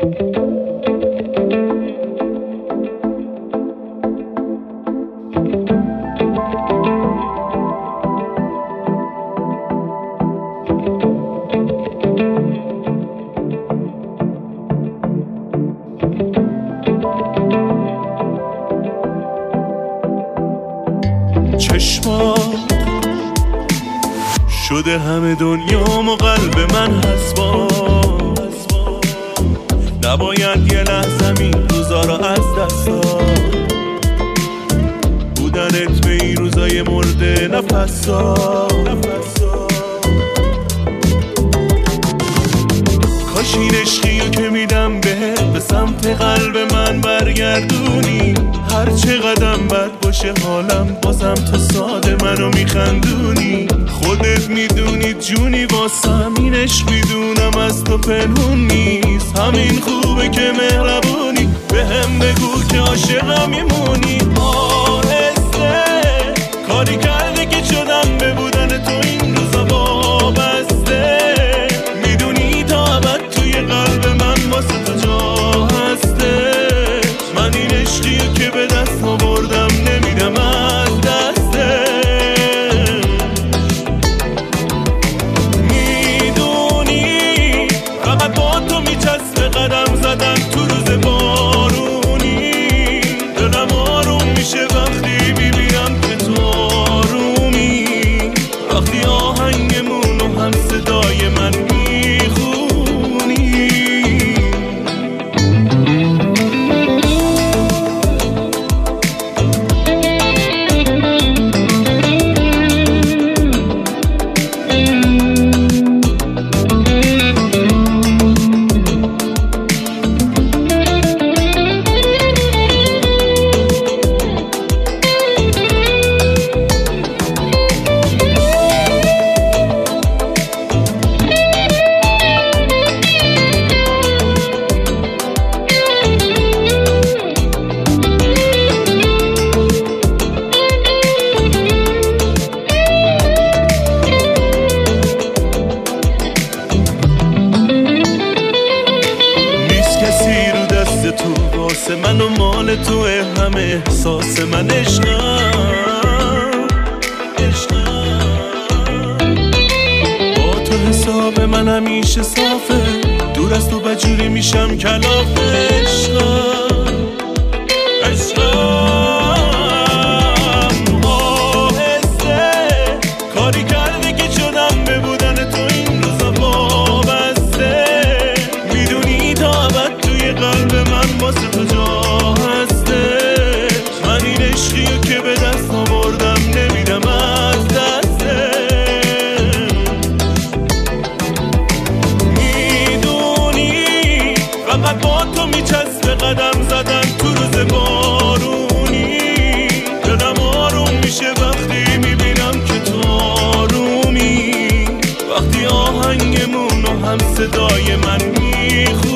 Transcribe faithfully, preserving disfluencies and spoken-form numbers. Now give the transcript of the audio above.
چشمات شده همه دنیام و قلب من حسباس، نباید یه لحظه این روزا را از دست داد. بودنت به این روزای مرده نفس داد. کاش این عشقیو که میدم بهت به سمت قلب من برگردونی. هر چه قدم بد باشه حالم بازم تو ساده منو میخندونی. خودت میدونی جونی واسم این عشق میدونم از تو پنهون نیست. همین خوبه که مهربونی به هم بگو که عاشقم میمونی. آهسته کاری کرده که شدم به بودن تو این روزا وابسته. میدونی تا ابد توی قلب من واسه تو جا هسته. من این عشقیو که به دست آوردم نمیدم از دسته. میدونی فقط با تو میچسبه قدم زدن تو روز بارونی. دلم آروم میشه وقتی میبینم که تو آرومی. وقتی آهنگمونو هم صدای من میخونی. تو واسه من و مال توه همه احساس من عشقم. با تو حساب من همیشه صافه. دور از تو بجوری میشم کلاف عشقم. عشقم آهسته کاری کرده که شدم به بودن تو این روزا وابسته. میدونی تا ابد توی قلب من واسه تو جا هسته. من این عشقیو که به دست آوردم نمیدم از دسته. میدونی فقط با تو میچسبه قدم زدن تو روز بارونی. دلم آروم میشه وقتی میبینم که تو آرومی. وقتی آهنگمونو هم صدای من میخونی.